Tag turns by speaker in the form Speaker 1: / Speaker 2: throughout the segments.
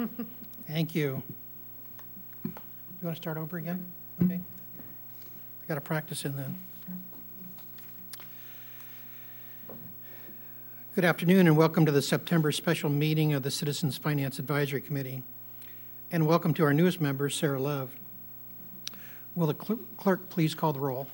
Speaker 1: Thank you. You want to start over again? Okay. I got to practice in then. Good afternoon and welcome to the September special meeting of the Citizens Finance Advisory Committee. And welcome to our newest member, Sarah Love. Will the clerk please call the roll?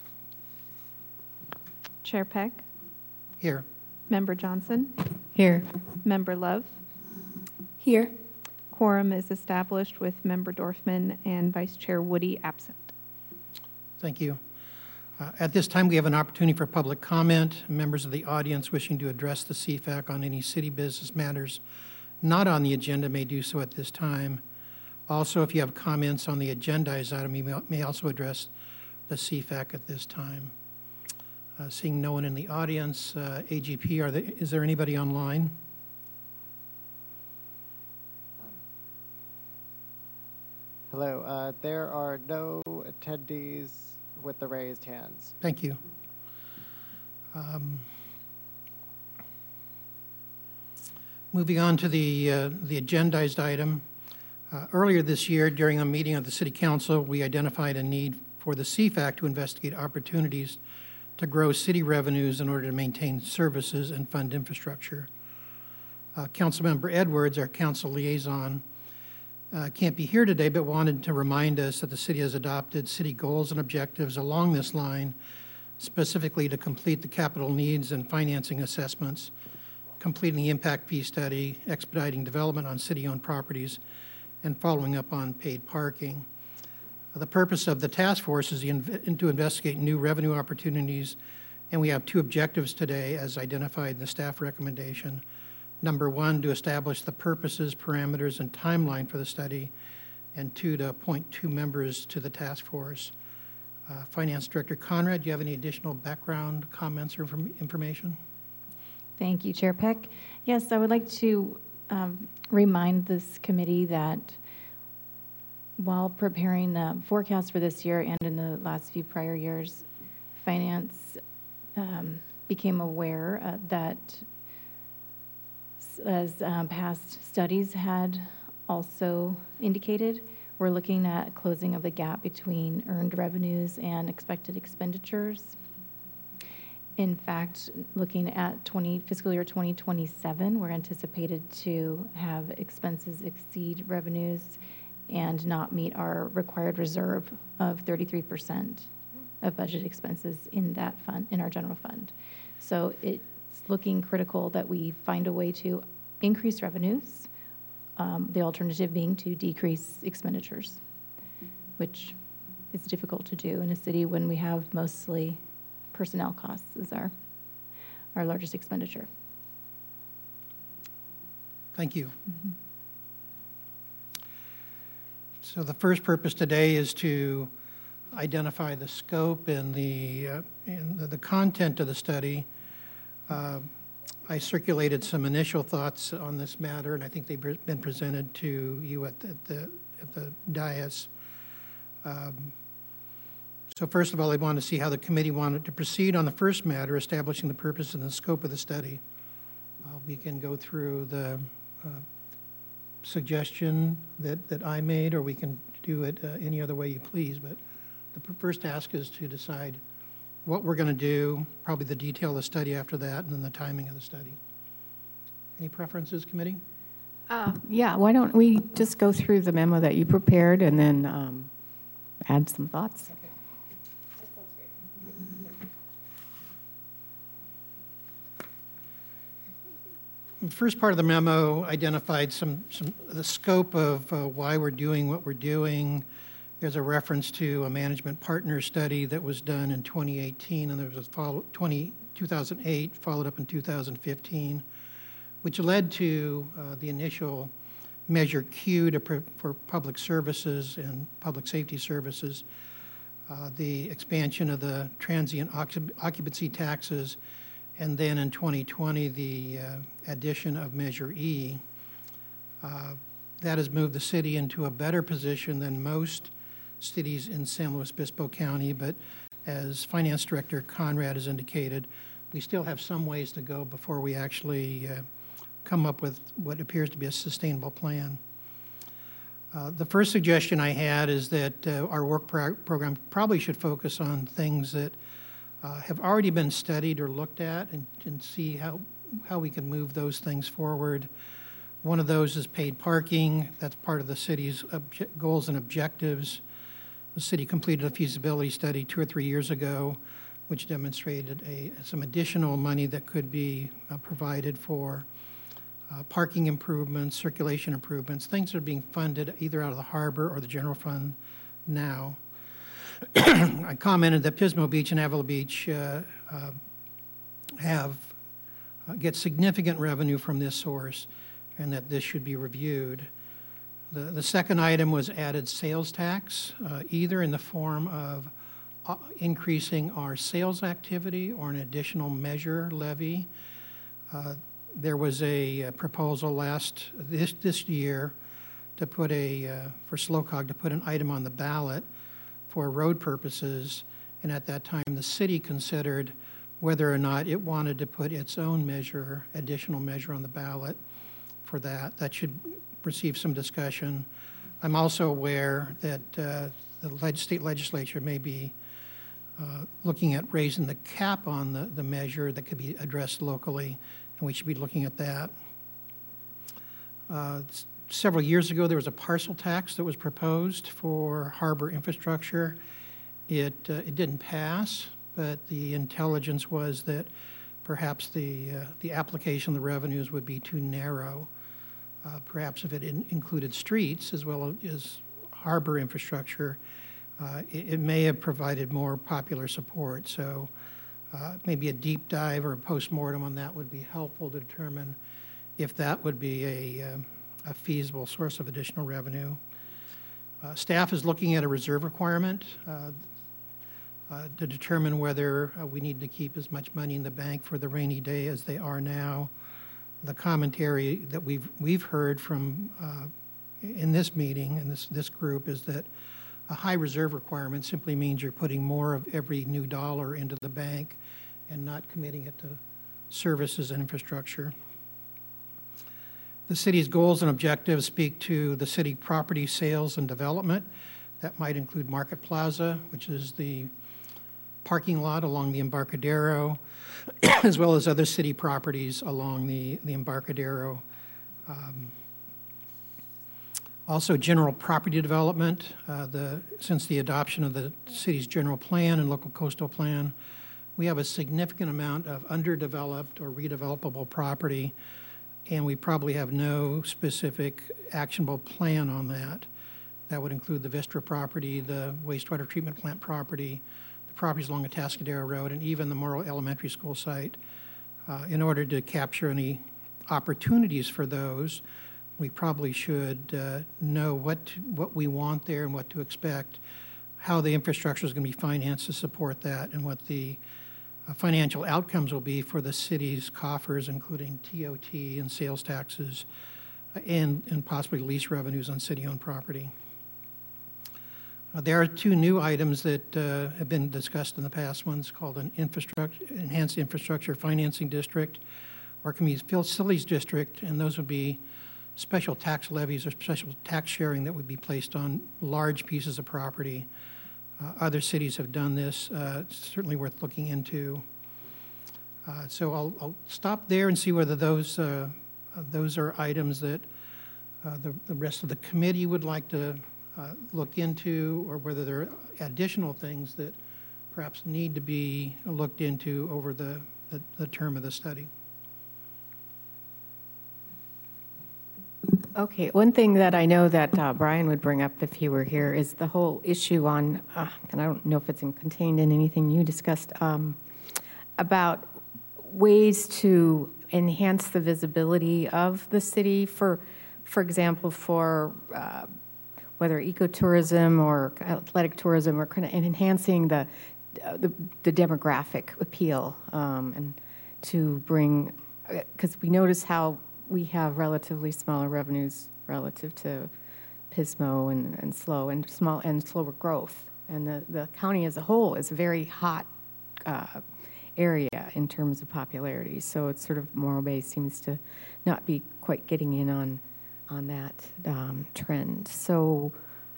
Speaker 2: Chair Peck?
Speaker 1: Here.
Speaker 2: Member Johnson?
Speaker 3: Here.
Speaker 2: Member Love?
Speaker 3: Here.
Speaker 2: Quorum is established with Member Dorfman and Vice Chair Woody absent.
Speaker 1: Thank you. At this time, we have an opportunity for public comment. Members of the audience wishing to address the CFAC on any city business matters not on the agenda may do so at this time. Also, if you have comments on the agendized item, you may also address the CFAC at this time. Seeing no one in the audience, AGP, is there anybody online?
Speaker 4: Hello. There are no attendees with the raised hands.
Speaker 1: Thank you. Moving on to the agendized item. Earlier this year, during a meeting of the City Council, we identified a need for the CFAC to investigate opportunities to grow city revenues in order to maintain services and fund infrastructure. Councilmember Edwards, our council liaison, can't be here today, but wanted to remind us that the city has adopted city goals and objectives along this line, specifically to complete the capital needs and financing assessments, completing the impact fee study, expediting development on city-owned properties, and following up on paid parking. The purpose of the task force is to investigate new revenue opportunities, and we have two objectives today as identified in the staff recommendation. Number one, to establish the purposes, parameters, and timeline for the study, and two, to appoint two members to the task force. Finance Director Conrad, do you have any additional background comments or information?
Speaker 3: Thank you, Chair Peck. Yes, I would like to remind this committee that while preparing the forecast for this year and in the last few prior years, Finance became aware that, as past studies had also indicated, we're looking at closing of the gap between earned revenues and expected expenditures. In fact, looking at fiscal year 2027, we're anticipated to have expenses exceed revenues and not meet our required reserve of 33% of budget expenses in that fund, in our general fund. So it's looking critical that we find a way to increase revenues, the alternative being to decrease expenditures, which is difficult to do in a city when we have mostly personnel costs as our largest expenditure.
Speaker 1: Thank you. Mm-hmm. So the first purpose today is to identify the scope and the content of the study. I circulated some initial thoughts on this matter, and I think they've been presented to you at the dais. So first of all, I wanted to see how the committee wanted to proceed on the first matter, establishing the purpose and the scope of the study. We can go through the suggestion that I made, or we can do it any other way you please. But the first task is to decide what we're going to do, probably the detail of the study after that, and then the timing of the study. Any preferences, committee?
Speaker 5: Yeah, why don't we just go through the memo that you prepared and then add some thoughts?
Speaker 1: Okay.
Speaker 3: That sounds
Speaker 1: great. The first part of the memo identified the scope of why we're doing what we're doing. There's a reference to a management partner study that was done in 2018, and there was a 2008, followed up in 2015, which led to the initial Measure Q for public services and public safety services, the expansion of the transient occupancy taxes, and then in 2020, the addition of Measure E. That has moved the city into a better position than most cities in San Luis Obispo County, but as Finance Director Conrad has indicated, we still have some ways to go before we actually come up with what appears to be a sustainable plan. The first suggestion I had is that our work program probably should focus on things that have already been studied or looked at and see how we can move those things forward. One of those is paid parking. That's part of the city's goals and objectives. The city completed a feasibility study 2 or 3 years ago, which demonstrated some additional money that could be provided for parking improvements, circulation improvements, things that are being funded either out of the harbor or the general fund now. I commented that Pismo Beach and Avila Beach get significant revenue from this source, and that this should be reviewed. The second item was added sales tax, either in the form of increasing our sales activity or an additional measure levy. There was a proposal this year to put for SLOCOG to put an item on the ballot for road purposes, and at that time the city considered whether or not it wanted to put its own additional measure on the ballot for that. That should receive some discussion. I'm also aware that the state legislature may be looking at raising the cap on the measure that could be addressed locally, and we should be looking at that. Several years ago, there was a parcel tax that was proposed for harbor infrastructure. It didn't pass, but the intelligence was that perhaps the application of the revenues would be too narrow. Perhaps if it included streets as well as harbor infrastructure, it may have provided more popular support. So maybe a deep dive or a postmortem on that would be helpful to determine if that would be a feasible source of additional revenue. Staff is looking at a reserve requirement to determine whether we need to keep as much money in the bank for the rainy day as they are now. The commentary that we've heard from in this meeting and this group is that a high reserve requirement simply means you're putting more of every new dollar into the bank and not committing it to services and infrastructure. The city's goals and objectives speak to the city property sales and development. That might include Market Plaza, which is the parking lot along the Embarcadero, as well as other city properties along the Embarcadero. Also, general property development. Since the adoption of the city's general plan and local coastal plan, we have a significant amount of underdeveloped or redevelopable property, and we probably have no specific actionable plan on that. That would include the Vistra property, the wastewater treatment plant property, the properties along Atascadero Road, and even the Morrow Elementary School site. In order to capture any opportunities for those, we probably should know what we want there and what to expect, how the infrastructure is going to be financed to support that, and what the financial outcomes will be for the city's coffers, including TOT and sales taxes, and possibly lease revenues on city-owned property. There are two new items that have been discussed in the past. One's called an enhanced infrastructure financing district, or community facilities district, and those would be special tax levies or special tax sharing that would be placed on large pieces of property. Other cities have done this. It's certainly worth looking into. So I'll stop there and see whether those are items that the rest of the committee would like to look into, or whether there are additional things that perhaps need to be looked into over the term of the study.
Speaker 5: Okay, one thing that I know that Brian would bring up if he were here is the whole issue on, and I don't know if it's contained in anything you discussed, about ways to enhance the visibility of the city for example, for whether ecotourism or athletic tourism, or kind of enhancing the demographic appeal, and to bring, because we notice how we have relatively smaller revenues relative to Pismo and slower growth, and the county as a whole is a very hot area in terms of popularity. So it's sort of Morro Bay seems to not be quite getting in that trend. So,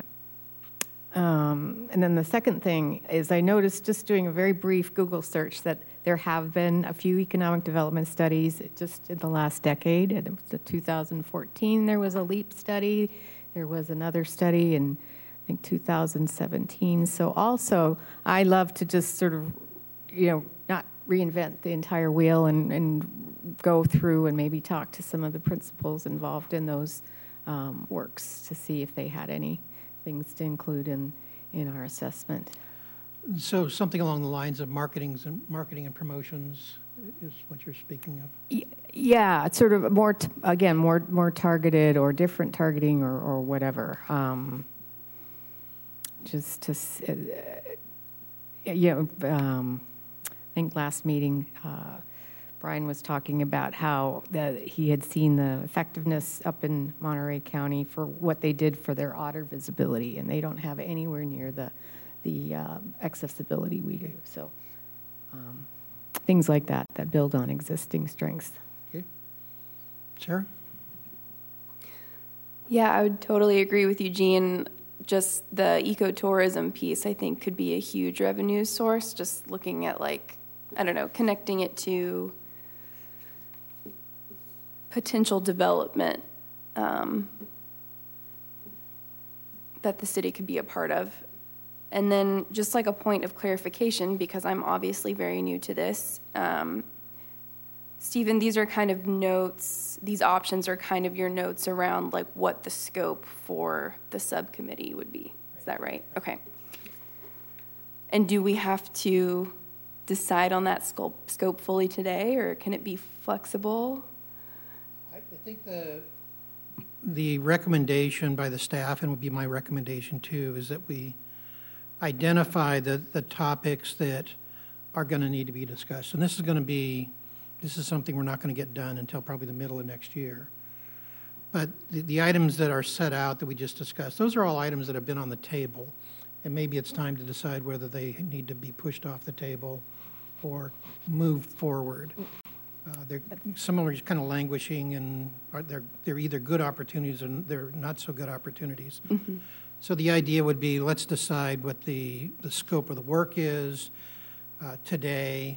Speaker 5: and then the second thing is I noticed just doing a very brief Google search that there have been a few economic development studies just in the last decade. And it was in 2014, there was a LEAP study. There was another study in, I think, 2017. So also, I love to just sort of, not reinvent the entire wheel and go through and maybe talk to some of the principals involved in those works to see if they had any things to include in our assessment.
Speaker 1: So something along the lines of marketing and promotions is what you're speaking of?
Speaker 5: Yeah, it's sort of more, again, more targeted or different targeting or whatever. Just to, I think last meeting, Brian was talking about how he had seen the effectiveness up in Monterey County for what they did for their otter visibility, and they don't have anywhere near the accessibility we do. So things like that build on existing strengths.
Speaker 1: Okay. Sarah?
Speaker 6: Yeah, I would totally agree with Eugene. Just the ecotourism piece, I think, could be a huge revenue source. Just looking at, connecting it to potential development that the city could be a part of. And then just like a point of clarification, because I'm obviously very new to this, Stephen, these are kind of notes, these options are kind of your notes around like what the scope for the subcommittee would be. Is that right? Okay. And do we have to decide on that scope fully today, or can it be flexible?
Speaker 1: I think the recommendation by the staff, and would be my recommendation too, is that we identify the topics that are going to need to be discussed. And this is something we're not going to get done until probably the middle of next year. But the items that are set out that we just discussed, those are all items that have been on the table. And maybe it's time to decide whether they need to be pushed off the table or moved forward. Some of them are just kind of languishing, and they're either good opportunities and they're not so good opportunities. Mm-hmm. So the idea would be, let's decide what the scope of the work is today,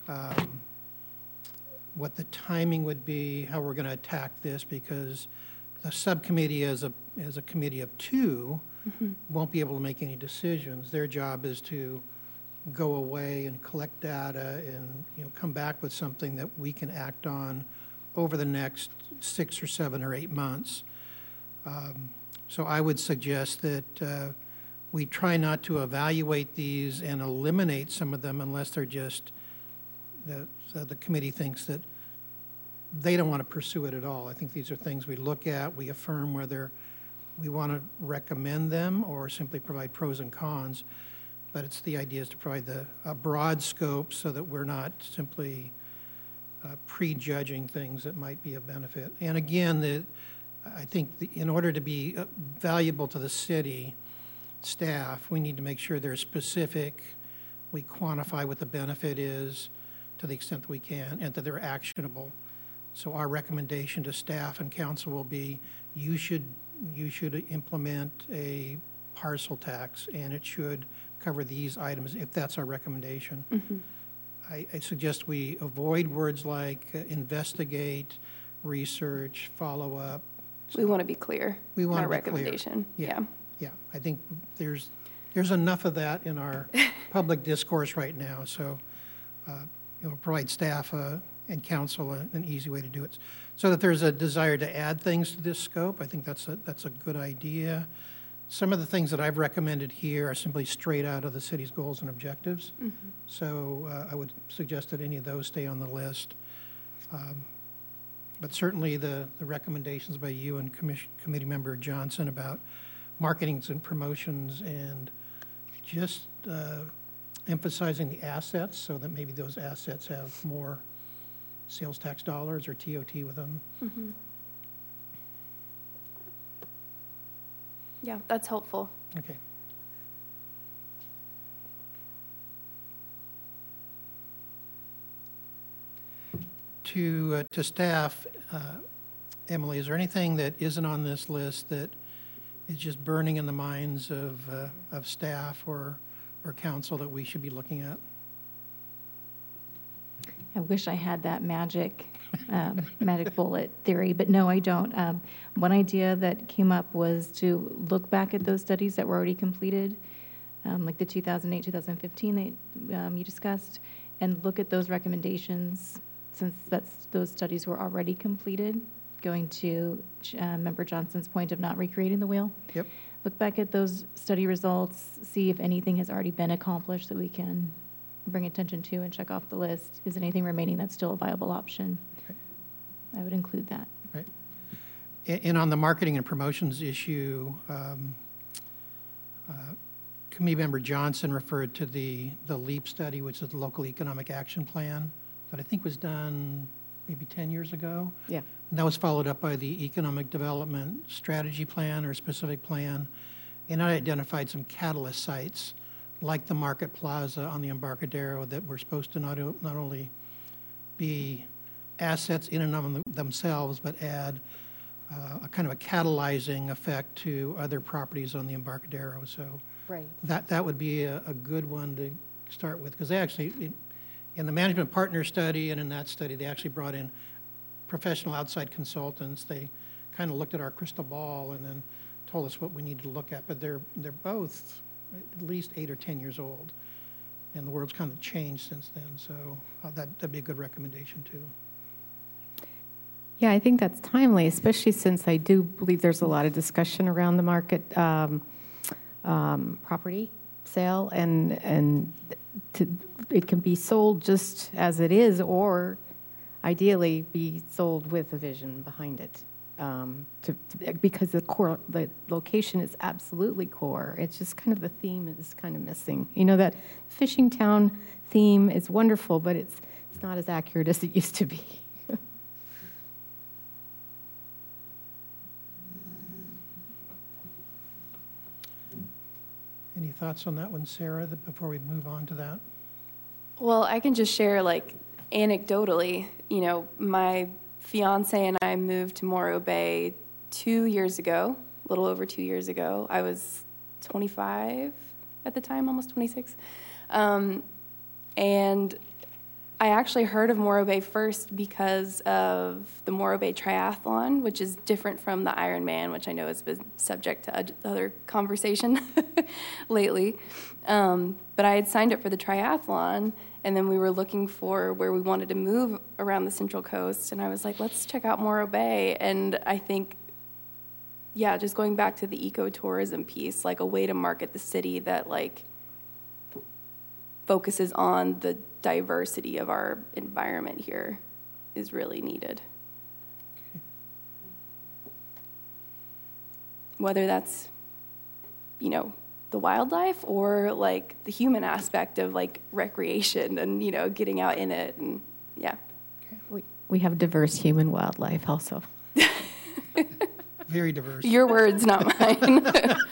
Speaker 1: what the timing would be, how we're going to attack this, because the subcommittee as a committee of two mm-hmm. won't be able to make any decisions. Their job is to go away and collect data and come back with something that we can act on over the next 6 or 7 or 8 months. So I would suggest that we try not to evaluate these and eliminate some of them unless they're just the committee thinks that they don't want to pursue it at all. I think these are things we look at, we affirm whether we want to recommend them or simply provide pros and cons. But it's the idea is to provide a broad scope so that we're not simply prejudging things that might be of benefit. And again, I think in order to be valuable to the city staff, we need to make sure they're specific, we quantify what the benefit is to the extent that we can, and that they're actionable. So our recommendation to staff and council will be, you should implement a parcel tax, and it should cover these items, if that's our recommendation. Mm-hmm. I suggest we avoid words like investigate, research, follow up.
Speaker 6: We want to be clear
Speaker 1: in our
Speaker 6: recommendation.
Speaker 1: Yeah. I think there's enough of that in our public discourse right now. So, provide staff and council an easy way to do it. So that there's a desire to add things to this scope, I think that's a good idea. Some of the things that I've recommended here are simply straight out of the city's goals and objectives. Mm-hmm. So I would suggest that any of those stay on the list. But certainly the recommendations by you and Committee Member Johnson about marketings and promotions and just emphasizing the assets so that maybe those assets have more sales tax dollars or TOT with them.
Speaker 6: Mm-hmm. Yeah, that's helpful.
Speaker 1: Okay. To staff, Emily, is there anything that isn't on this list that is just burning in the minds of staff or council that we should be looking at?
Speaker 3: I wish I had that magic bullet theory, but no, I don't. One idea that came up was to look back at those studies that were already completed, like the 2008, 2015 that you discussed, and look at those recommendations since those studies were already completed, going to Member Johnson's point of not recreating the wheel.
Speaker 1: Yep.
Speaker 3: Look back at those study results, see if anything has already been accomplished that we can bring attention to and check off the list. Is anything remaining that's still a viable option?
Speaker 1: Okay.
Speaker 3: I would include that.
Speaker 1: Right. And on the marketing and promotions issue, Committee Member Johnson referred to the LEAP study, which is the Local Economic Action Plan, that I think was done maybe 10 years ago.
Speaker 5: Yeah.
Speaker 1: And that was followed up by the Economic Development Strategy Plan or specific plan, and I identified some catalyst sites like the Market Plaza on the Embarcadero that were supposed to not only be assets in and of themselves, but add a kind of a catalyzing effect to other properties on the Embarcadero. So
Speaker 5: Right.
Speaker 1: that would be a good one to start with, because they actually, in the management partner study and in that study, they actually brought in professional outside consultants. They kind of looked at our crystal ball and then told us what we needed to look at, but they're both at least 8 or 10 years old, and the world's kind of changed since then, so that'd be a good recommendation too.
Speaker 5: Yeah, I think that's timely, especially since I do believe there's a lot of discussion around the market property sale, and it can be sold just as it is, or ideally be sold with a vision behind it. Because the location is absolutely core. It's just kind of the theme is kind of missing. You know, that fishing town theme is wonderful, but it's not as accurate as it used to be.
Speaker 1: Any thoughts on that one, Sarah, before we move on to that?
Speaker 6: Well, I can just share, like, anecdotally, you know, my fiance and I moved to Morro Bay 2 years ago, a little over 2 years ago. I was 25 at the time, almost 26. And I actually heard of Morro Bay first because of the Morro Bay Triathlon, which is different from the Ironman, which I know has been subject to other conversation lately. But I had signed up for the triathlon, and then we were looking for where we wanted to move around the Central Coast, and I was like, let's check out Morro Bay. And I think, yeah, just going back to the ecotourism piece, like a way to market the city that, like, focuses on the diversity of our environment here is really needed.
Speaker 1: Okay.
Speaker 6: Whether that's, you know, the wildlife or like the human aspect of like recreation and, you know, getting out in it, and yeah.
Speaker 5: We have diverse human wildlife also.
Speaker 1: Very diverse.
Speaker 6: Your words, not mine.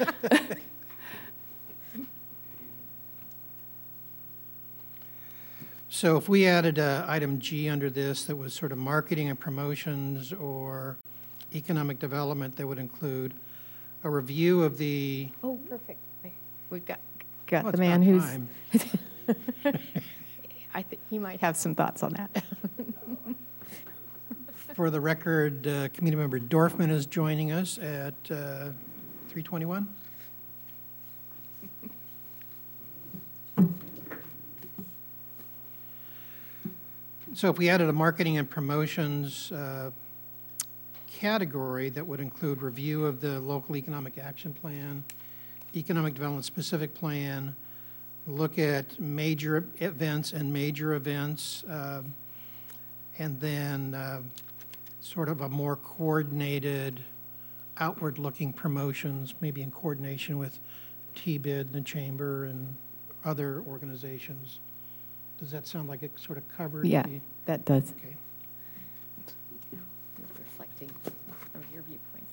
Speaker 1: So if we added item G under this that was sort of marketing and promotions or economic development, that would include a review of the...
Speaker 5: Oh, perfect. We've got
Speaker 1: Oh,
Speaker 5: the
Speaker 1: it's
Speaker 5: man
Speaker 1: about
Speaker 5: who's...
Speaker 1: time.
Speaker 5: I think he might have some thoughts on that.
Speaker 1: For the record, Committee Member Dorfman is joining us at 3:21. So if we added a marketing and promotions category that would include review of the local economic action plan, economic development specific plan, look at major events and major events, and then sort of a more coordinated outward-looking promotions, maybe in coordination with TBID, the Chamber, and other organizations. Does that sound like it sort of covered?
Speaker 5: Yeah, that does.
Speaker 1: Okay.
Speaker 5: Reflecting some of your viewpoints.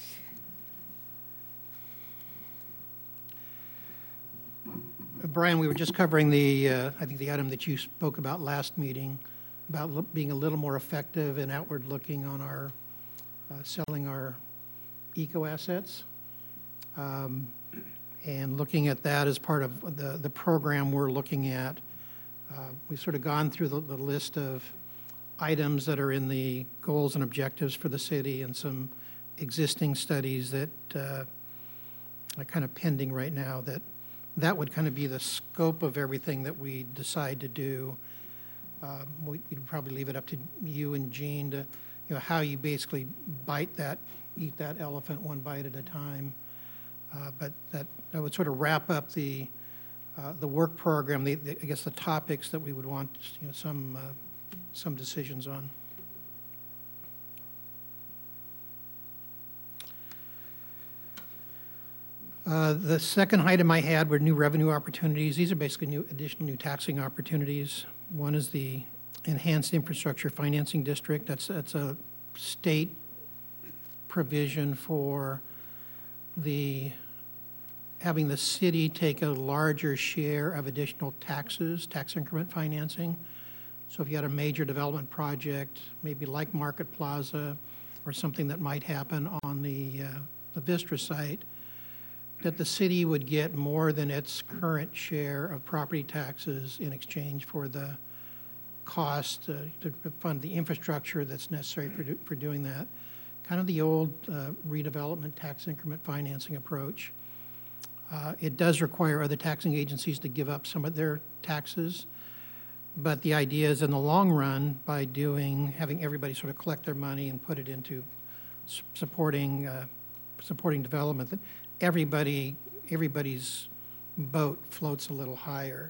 Speaker 1: Brian, we were just covering the, I think the item that you spoke about last meeting, about being a little more effective and outward-looking on our selling our eco assets. And looking at that as part of the program we're looking at. We've sort of gone through the list of items that are in the goals and objectives for the city and some existing studies that are kind of pending right now, that would kind of be the scope of everything that we decide to do. We'd probably leave it up to you and Jean to, how you basically eat that elephant one bite at a time. But that would sort of wrap up the work program, I guess the topics that we would want, some decisions on. The second item I had were new revenue opportunities. These are basically additional new taxing opportunities. One is the Enhanced Infrastructure Financing District. That's a state provision for having the city take a larger share of additional taxes, tax increment financing. So if you had a major development project, maybe like Market Plaza or something that might happen on the Vistra site, that the city would get more than its current share of property taxes in exchange for the cost to fund the infrastructure that's necessary for doing that. Kind of the old redevelopment tax increment financing approach. It does require other taxing agencies to give up some of their taxes, but the idea is in the long run, by having everybody sort of collect their money and put it into supporting development, that everybody's boat floats a little higher.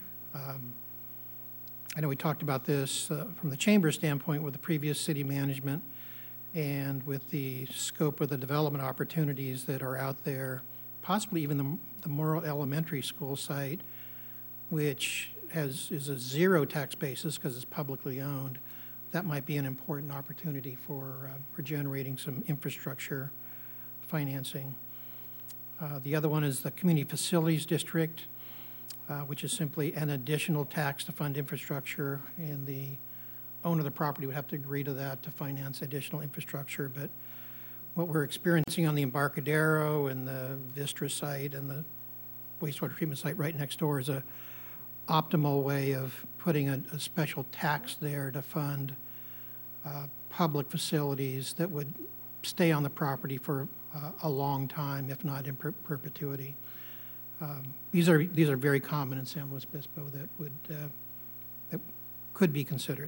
Speaker 1: I know we talked about this from the chamber standpoint with the previous city management and with the scope of the development opportunities that are out there, possibly even the Morrill Elementary School site, which is a zero tax basis because it's publicly owned. That might be an important opportunity for generating some infrastructure financing. The other one is the Community Facilities District, which is simply an additional tax to fund infrastructure, and the owner of the property would have to agree to that to finance additional infrastructure. But what we're experiencing on the Embarcadero and the Vistra site and the wastewater treatment site right next door is a optimal way of putting a special tax there to fund public facilities that would stay on the property for a long time, if not in perpetuity. These are very common in San Luis Obispo that could be considered.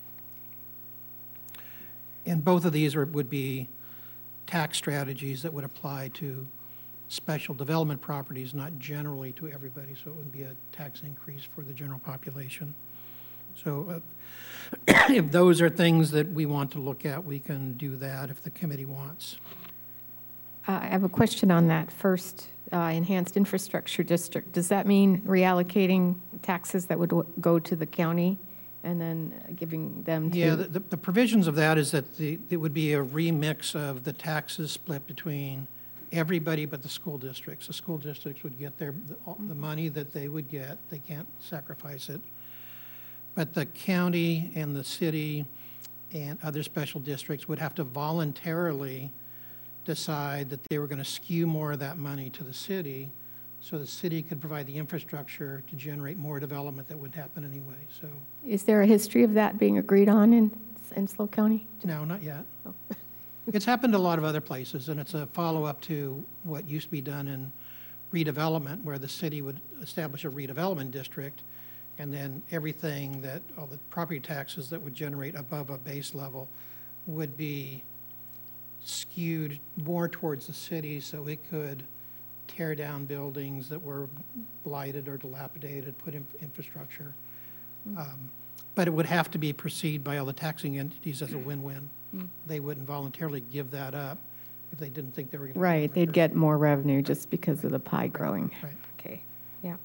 Speaker 1: And both of these would be tax strategies that would apply to special development properties, not generally to everybody, so it would be a tax increase for the general population. So if those are things that we want to look at, we can do that if the committee wants.
Speaker 5: I have a question on that first Enhanced Infrastructure District. Does that mean reallocating taxes that would go to the county and then giving them to...
Speaker 1: Yeah, the provisions of that is that it would be a remix of the taxes split between everybody but the school districts. The school districts would get the money that they would get. They can't sacrifice it. But the county and the city and other special districts would have to voluntarily decide that they were going to skew more of that money to the city so the city could provide the infrastructure to generate more development that would happen anyway. So,
Speaker 5: is there a history of that being agreed on in SLO County?
Speaker 1: No, not yet.
Speaker 5: Oh.
Speaker 1: It's happened a lot of other places, and it's a follow-up to what used to be done in redevelopment, where the city would establish a redevelopment district, and then all the property taxes that would generate above a base level would be skewed more towards the city so it could tear down buildings that were blighted or dilapidated, put in infrastructure. But it would have to be perceived by all the taxing entities as a win-win. They wouldn't voluntarily give that up if they didn't think they were going to.
Speaker 5: Right, they'd get more revenue just because of the pie growing.
Speaker 1: Right.
Speaker 5: Okay, yeah.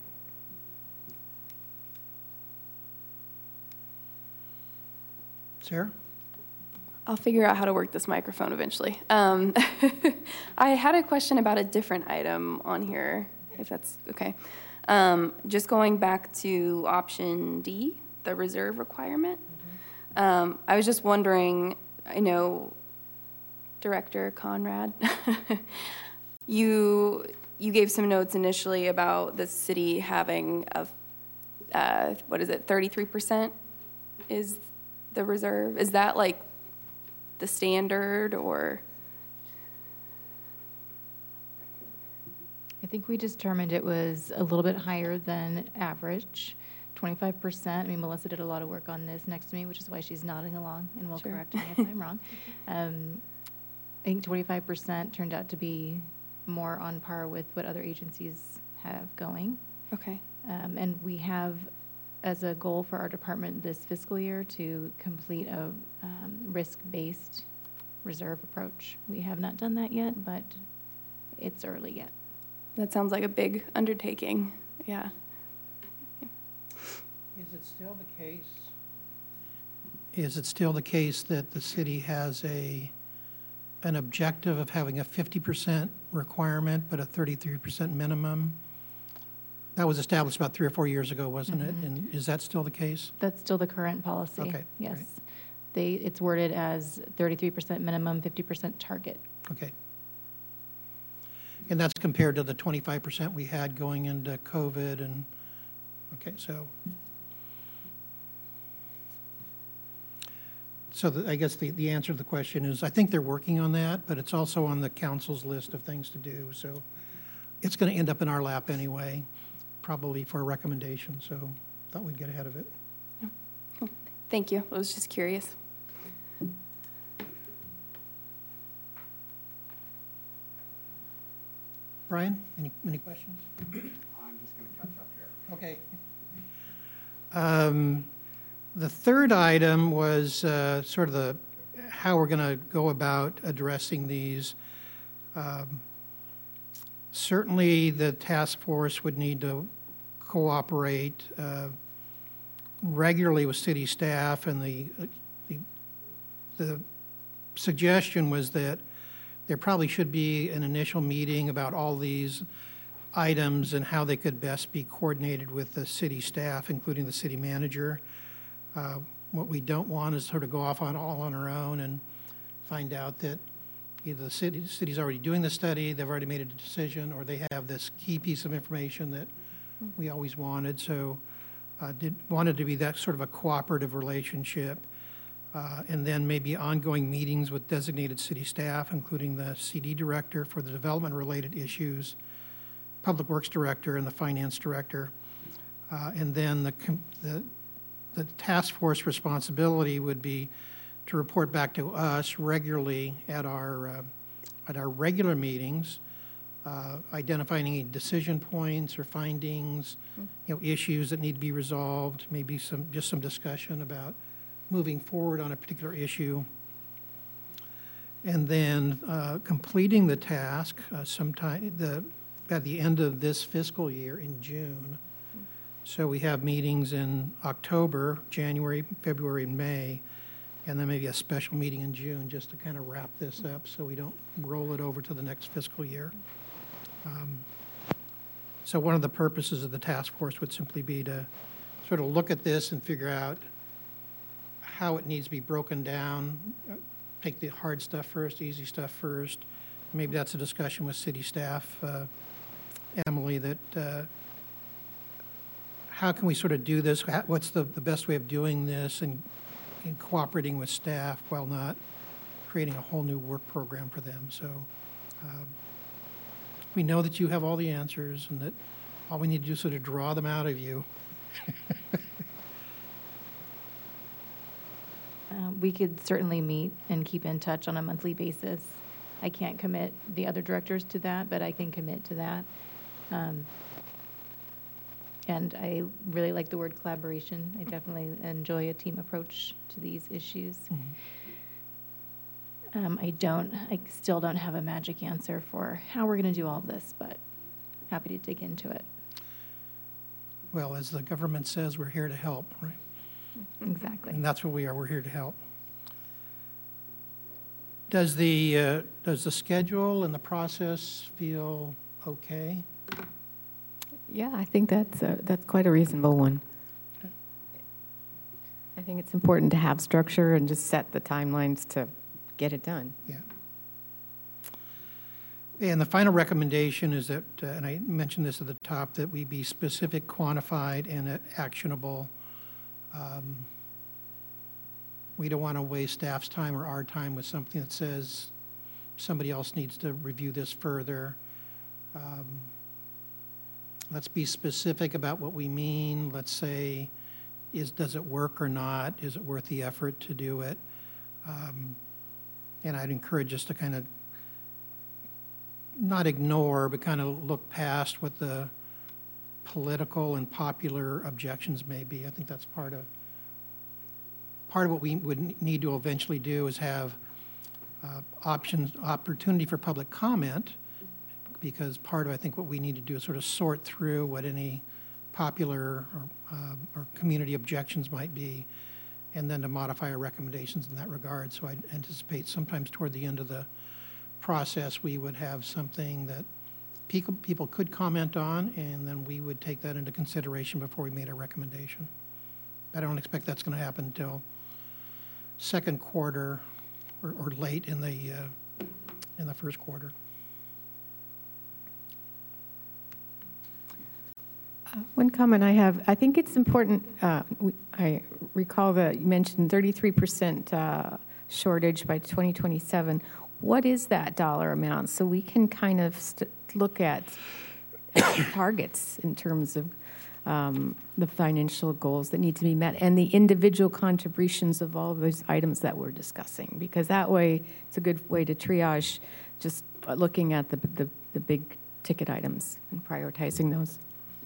Speaker 1: Sarah?
Speaker 6: I'll figure out how to work this microphone eventually. I had a question about a different item on here, if that's okay. Just going back to option D, the reserve requirement. I was just wondering, I know Director Conrad. You gave some notes initially about the city having a, 33% is the reserve? Is that like the standard, or?
Speaker 3: I think we determined it was a little bit higher than average, 25%. I mean, Melissa did a lot of work on this next to me, which is why she's nodding along and will
Speaker 6: Sure.
Speaker 3: correct me if I'm wrong. I think 25% turned out to be more on par with what other agencies have going.
Speaker 6: Okay.
Speaker 3: And we have, as a goal for our department this fiscal year, to complete a risk-based reserve approach. We have not done that yet, but it's early yet.
Speaker 6: That sounds like a big undertaking. Yeah.
Speaker 1: Is it still the case? Is it still the case that the city has an objective of having a 50% requirement, but a 33% minimum? That was established about 3 or 4 years ago, wasn't it? And is that still the case?
Speaker 3: That's still the current policy.
Speaker 1: Okay,
Speaker 3: Yes.
Speaker 1: great.
Speaker 3: It's worded as 33% minimum, 50% target.
Speaker 1: Okay. And that's compared to the 25% we had going into COVID and, okay, so I guess the answer to the question is, I think they're working on that, but it's also on the council's list of things to do. So it's going to end up in our lap anyway, probably for a recommendation. So thought we'd get ahead of it.
Speaker 6: Cool. Thank you. I was just curious.
Speaker 1: Brian, any questions?
Speaker 7: I'm just going to catch up here.
Speaker 1: Okay. The third item was sort of how we're going to go about addressing these. Certainly, the task force would need to cooperate regularly with city staff, and the suggestion was that there probably should be an initial meeting about all these items and how they could best be coordinated with the city staff, including the city manager. What we don't want is sort of go off all on our own and find out that either the city's already doing the study, they've already made a decision, or they have this key piece of information that we always wanted. So wanted to be that sort of a cooperative relationship. And then maybe ongoing meetings with designated city staff, including the CD director for the development-related issues, public works director, and the finance director. And then the task force responsibility would be to report back to us regularly at our regular meetings, identifying any decision points or findings, issues that need to be resolved, maybe some discussion about moving forward on a particular issue, and then completing the task sometime at the end of this fiscal year in June. So we have meetings in October, January, February, and May, and then maybe a special meeting in June just to kind of wrap this up so we don't roll it over to the next fiscal year. So one of the purposes of the task force would simply be to sort of look at this and figure out how it needs to be broken down, take the hard stuff first, easy stuff first. Maybe that's a discussion with city staff, Emily, that how can we sort of do this? What's the best way of doing this and cooperating with staff while not creating a whole new work program for them? So we know that you have all the answers and that all we need to do is sort of draw them out of you.
Speaker 3: We could certainly meet and keep in touch on a monthly basis. I can't commit the other directors to that, but I can commit to that. And I really like the word collaboration. I definitely enjoy a team approach to these issues. I still don't have a magic answer for how we're going to do all of this, but happy to dig into it.
Speaker 1: Well, as the government says, we're here to help, right?
Speaker 3: Exactly.
Speaker 1: And that's what we are. We're here to help. Does the schedule and the process feel okay?
Speaker 5: Yeah, I think that's quite a reasonable one. I think it's important to have structure and just set the timelines to get it done.
Speaker 1: Yeah. And the final recommendation is that, and I mentioned this at the top, that we be specific, quantified, and actionable. We don't want to waste staff's time or our time with something that says somebody else needs to review this further. Let's be specific about what we mean. Let's say, does it work or not? Is it worth the effort to do it? And I'd encourage us to kind of not ignore, but kind of look past what the political and popular objections may be. I think that's part of what we would need to eventually do is have opportunity for public comment, because part of, I think, what we need to do is sort of sort through what any popular or community objections might be, and then to modify our recommendations in that regard. So I anticipate sometimes toward the end of the process, we would have something that people could comment on, and then we would take that into consideration before we made a recommendation. I don't expect that's going to happen until second quarter or late in the first quarter.
Speaker 5: One comment I have, I think it's important, I recall that you mentioned 33% shortage by 2027. What is that dollar amount? So we can kind of look at targets in terms of the financial goals that need to be met and the individual contributions of all of those items that we're discussing. Because that way, it's a good way to triage just looking at the big ticket items and prioritizing those.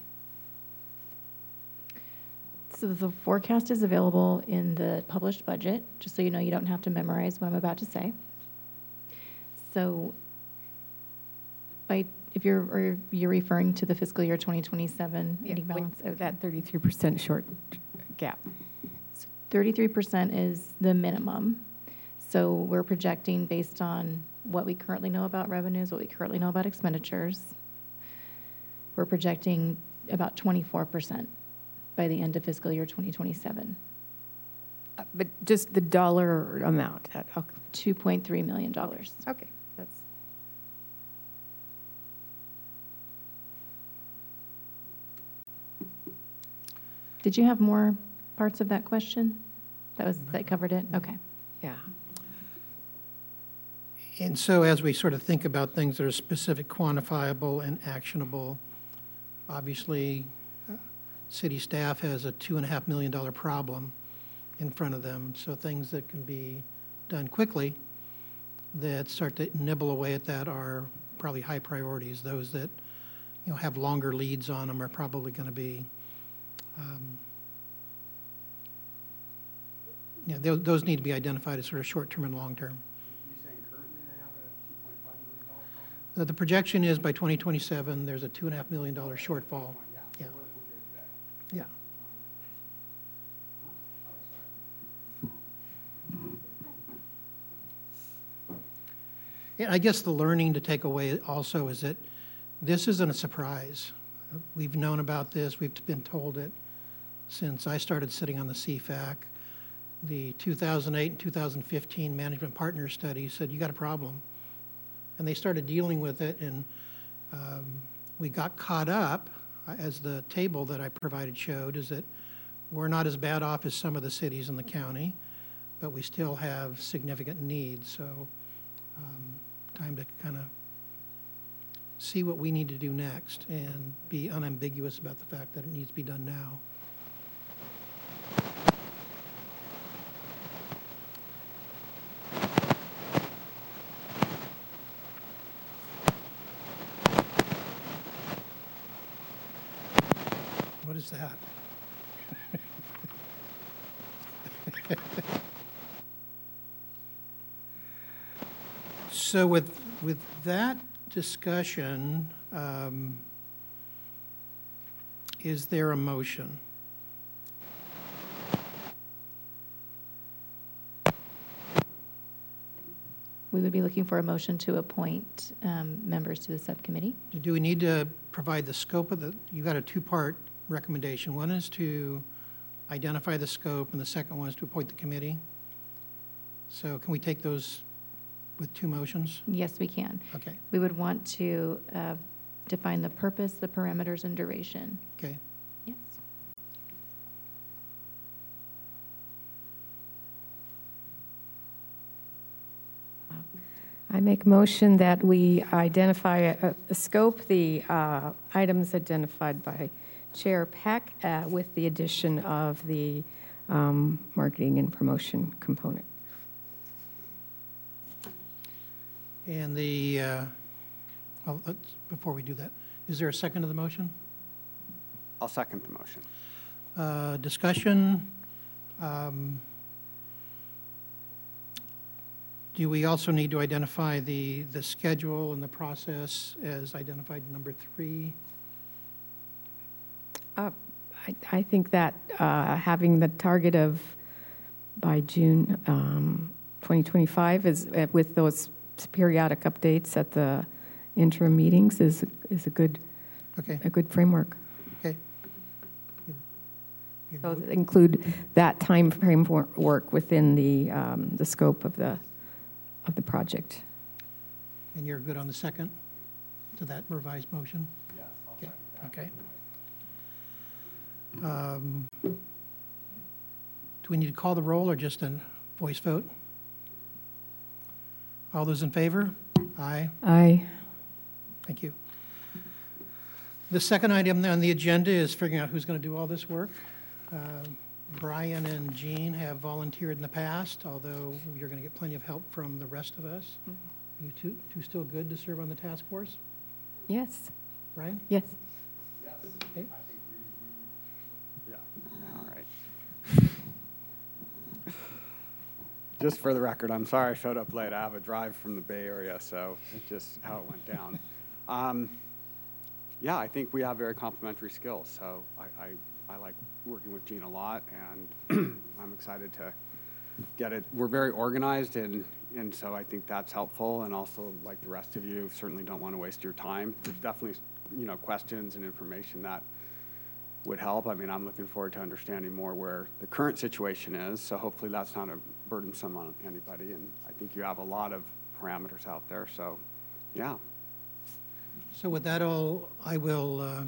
Speaker 3: So the forecast is available in the published budget, just so you know you don't have to memorize what I'm about to say. So if you're referring to the fiscal year 2027 ending balance?
Speaker 5: That 33% short gap.
Speaker 3: So 33% is the minimum. So we're projecting based on what we currently know about revenues, what we currently know about expenditures. We're projecting about 24% by the end of fiscal year 2027.
Speaker 5: But just the dollar amount.
Speaker 3: $2.3 million.
Speaker 5: Okay. That's
Speaker 3: Did you have more parts of that question? That covered it? Okay.
Speaker 5: yeah.
Speaker 1: And so as we sort of think about things that are specific, quantifiable, and actionable, obviously, city staff has a $2.5 million problem in front of them. So things that can be done quickly that start to nibble away at that are probably high priorities. Those that have longer leads on them are probably going to be, those need to be identified as sort of short-term and long-term.
Speaker 7: You're saying currently they have a $2.5 million problem?
Speaker 1: The projection is by 2027, there's a $2.5 million shortfall. Yeah. Yeah. And I guess the learning to take away also is that this isn't a surprise. We've known about this. We've been told it since I started sitting on the CFAC. The 2008 and 2015 management partner study said, you got a problem. And they started dealing with it, and we got caught up, as the table that I provided showed, is that we're not as bad off as some of the cities in the county, but we still have significant needs. So time to kind of see what we need to do next and be unambiguous about the fact that it needs to be done now. What is that? So with that discussion, is there a motion?
Speaker 3: We would be looking for a motion to appoint members to the subcommittee.
Speaker 1: Do we need to provide the scope of you got a two-part recommendation. One is to identify the scope, and the second one is to appoint the committee. So can we take those with two motions?
Speaker 3: Yes, we can.
Speaker 1: Okay,
Speaker 3: We would want to define the purpose, the parameters, and duration.
Speaker 1: okay.
Speaker 3: Yes.
Speaker 5: I make a motion that we identify a scope, the items identified by Chair Peck with the addition of the marketing and promotion component.
Speaker 1: And well, before we do that, is there a second to the motion?
Speaker 4: I'll second the motion.
Speaker 1: Discussion? Do we also need to identify the schedule and the process as identified in number 3?
Speaker 5: I think that having the target of by June 2025 is with those periodic updates at the interim meetings is a good framework.
Speaker 1: Okay.
Speaker 5: So include that time frame work within the scope of the project.
Speaker 1: And you're good on the second to that revised motion? Yes. Okay. Do we need to call the roll or just a voice vote? All those in favor? Aye.
Speaker 5: Aye.
Speaker 1: Thank you. The second item on the agenda is figuring out who's going to do all this work. Brian and Jean have volunteered in the past, although you're going to get plenty of help from the rest of us. You two still good to serve on the task force?
Speaker 5: Yes.
Speaker 1: Brian?
Speaker 5: Yes.
Speaker 1: Okay.
Speaker 4: Yeah, all right. Just for the record, I'm sorry I showed up late. I have a drive from the Bay Area, so it's just how it went down. Yeah, I think we have very complementary skills, so I like working with Jean a lot, and I'm excited to get it. We're very organized, and so I think that's helpful, and also, like the rest of you, certainly don't want to waste your time. There's definitely, questions and information that would help. I mean, I'm looking forward to understanding more where the current situation is, so hopefully that's not a burdensome on anybody, and I think you have a lot of parameters out there, so yeah.
Speaker 1: So with that all, I will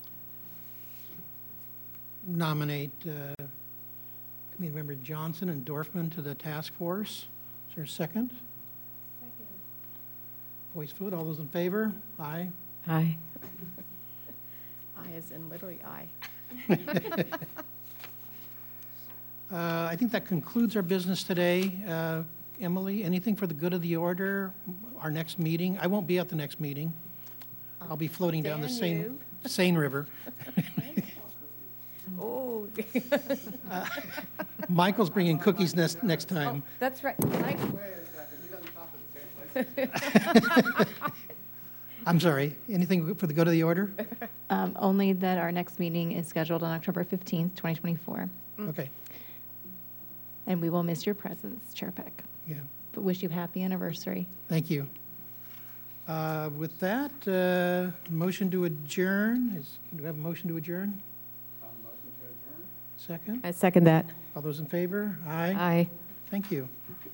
Speaker 1: nominate Committee Member Johnson and Dorfman to the task force. Is there a second? Second. Voice vote. All those in favor? Aye.
Speaker 5: Aye. Aye as in literally aye.
Speaker 1: I think that concludes our business today. Emily, anything for the good of the order? Our next meeting? I won't be at the next meeting. I'll be floating down the Seine River.
Speaker 5: Oh.
Speaker 1: Michael's bringing cookies next time.
Speaker 5: That's right. Mike.
Speaker 1: I'm sorry, anything for the good of the order?
Speaker 3: Only that our next meeting is scheduled on October 15th, 2024.
Speaker 1: Okay,
Speaker 3: And we will miss your presence, Chair Peck,
Speaker 1: yeah,
Speaker 3: but wish you happy anniversary.
Speaker 1: thank you. With that, motion to adjourn, do we have a motion to adjourn?
Speaker 7: Motion to adjourn?
Speaker 1: Second?
Speaker 5: I second that.
Speaker 1: All those in favor? Aye.
Speaker 5: Aye.
Speaker 1: Thank you.